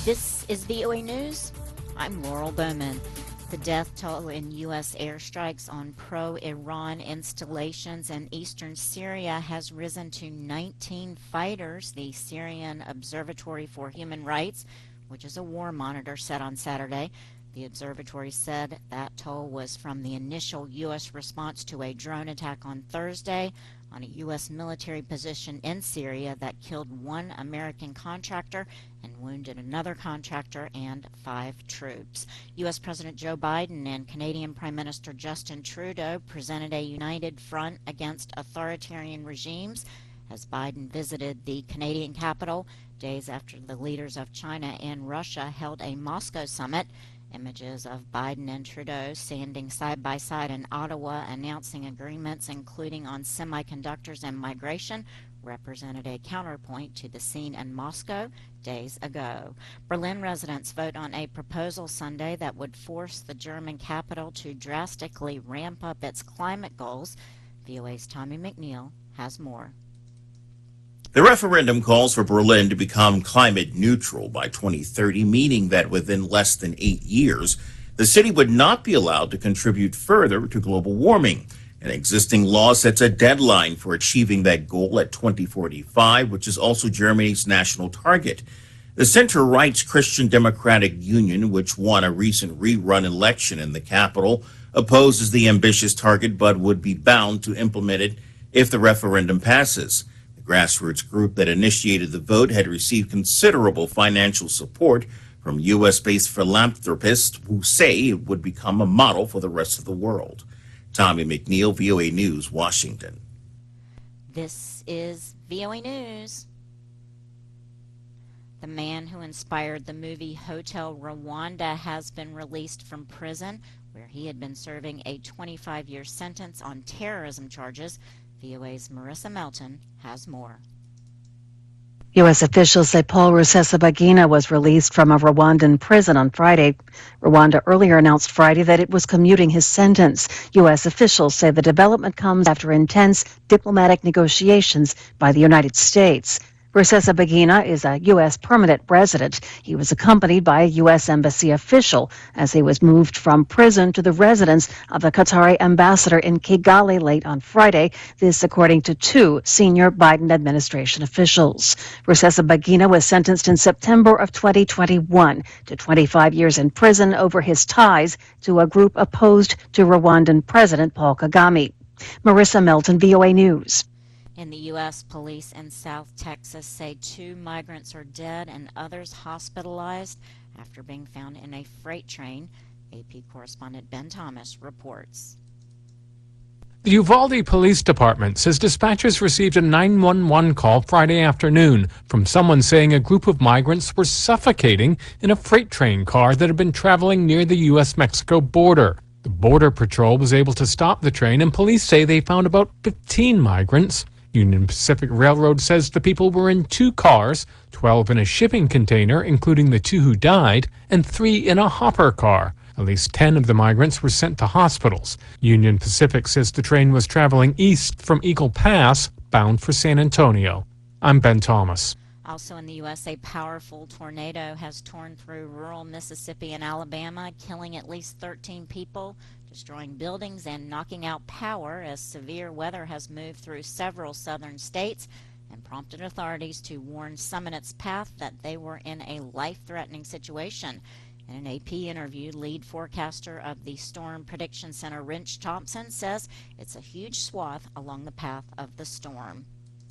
This is VOA News. I'm Laurel Bowman. The death toll in U.S. airstrikes on pro-Iran installations in eastern Syria has risen to 19 fighters, the Syrian Observatory for Human Rights, which is a war monitor, said on Saturday. The observatory said that toll was from the initial U.S. response to a drone attack on Thursday on a U.S. military position in Syria that killed one American contractor and wounded another contractor and 5 troops. U.S. President Joe Biden and Canadian Prime Minister Justin Trudeau presented a united front against authoritarian regimes as Biden visited the Canadian capital days after the leaders of China and Russia held a Moscow summit. Images of Biden and Trudeau standing side by side in Ottawa announcing agreements including on semiconductors and migration represented a counterpoint to the scene in Moscow days ago. Berlin residents vote on a proposal Sunday that would force the German capital to drastically ramp up its climate goals. VOA's Tommy McNeil has more. The referendum calls for Berlin to become climate neutral by 2030, meaning that within less than 8 years, the city would not be allowed to contribute further to global warming. An existing law sets a deadline for achieving that goal at 2045, which is also Germany's national target. The center-right's Christian Democratic Union, which won a recent rerun election in the capital, opposes the ambitious target but would be bound to implement it if the referendum passes. Grassroots group that initiated the vote had received considerable financial support from U.S.-based philanthropists who say it would become a model for the rest of the world. Tommy McNeil, VOA News, Washington. This is VOA News. The man who inspired the movie Hotel Rwanda has been released from prison, where he had been serving a 25-year sentence on terrorism charges. VOA's Marissa Melton has more. U.S. officials say Paul Rusesabagina was released from a Rwandan prison on Friday. Rwanda earlier announced Friday that it was commuting his sentence. U.S. officials say the development comes after intense diplomatic negotiations by the United States. Rusesabagina is a U.S. permanent resident. He was accompanied by a U.S. embassy official as he was moved from prison to the residence of the Qatari ambassador in Kigali late on Friday. This according to 2 senior Biden administration officials. Rusesabagina was sentenced in September of 2021 to 25 years in prison over his ties to a group opposed to Rwandan President Paul Kagame. Marissa Melton, VOA News. In the U.S., police in South Texas say 2 migrants are dead and others hospitalized after being found in a freight train. AP correspondent Ben Thomas reports. The Uvalde Police Department says dispatchers received a 911 call Friday afternoon from someone saying a group of migrants were suffocating in a freight train car that had been traveling near the U.S.-Mexico border. The Border Patrol was able to stop the train, and police say they found about 15 migrants. Union Pacific Railroad says the people were in 2 cars, 12 in a shipping container, including the 2 who died, and 3 in a hopper car. At least 10 of the migrants were sent to hospitals. Union Pacific says the train was traveling east from Eagle Pass, bound for San Antonio. I'm Ben Thomas. Also in the U.S., a powerful tornado has torn through rural Mississippi and Alabama, killing at least 13 people, destroying buildings and knocking out power as severe weather has moved through several southern states and prompted authorities to warn some in its path that they were in a life-threatening situation. In an AP interview, lead forecaster of the Storm Prediction Center, Rich Thompson, says it's a huge swath along the path of the storm.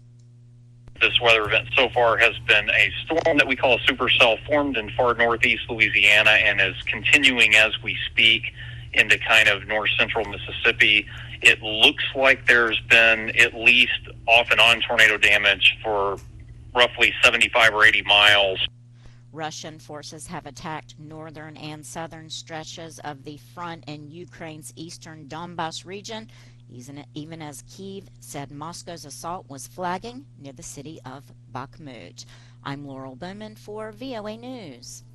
This weather event so far has been a storm that we call a supercell formed in far northeast Louisiana and is continuing as we speak into kind of north central Mississippi. It looks like there's been at least off and on tornado damage for roughly 75 or 80 miles. Russian forces have attacked northern and southern stretches of the front in Ukraine's eastern Donbas region, even as Kyiv said Moscow's assault was flagging near the city of Bakhmut. I'm Laurel Bowman for VOA News.